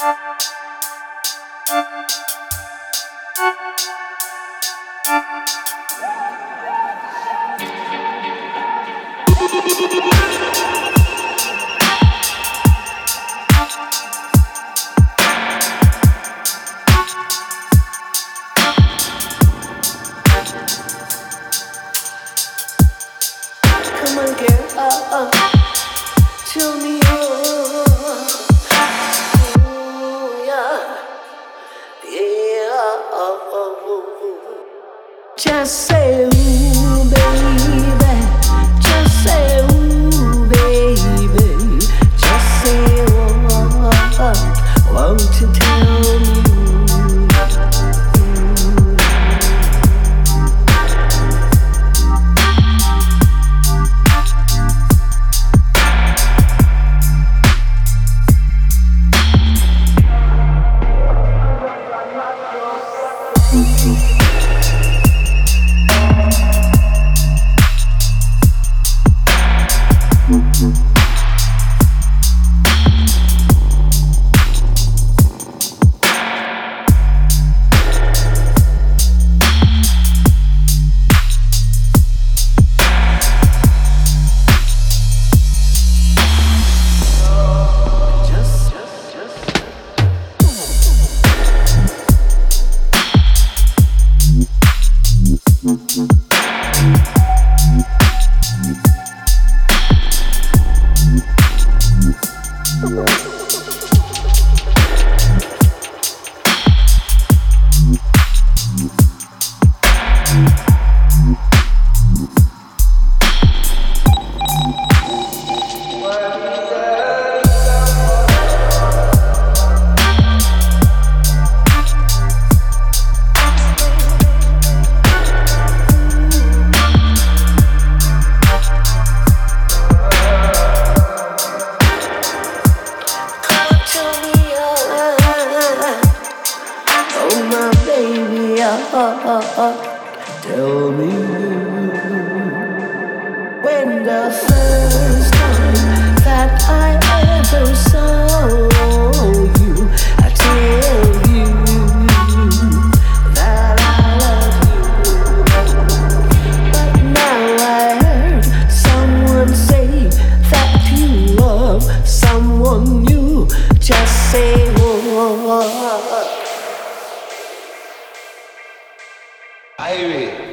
Come on, girl, tell me, yeah, yeah. Just say ooh, baby. Just say ooh, baby. Just say won't you tell me? Tell me when the first time that I ever saw you, I tell you that I love you. But now I heard someone say that you love someone new. Just say what? Ivy.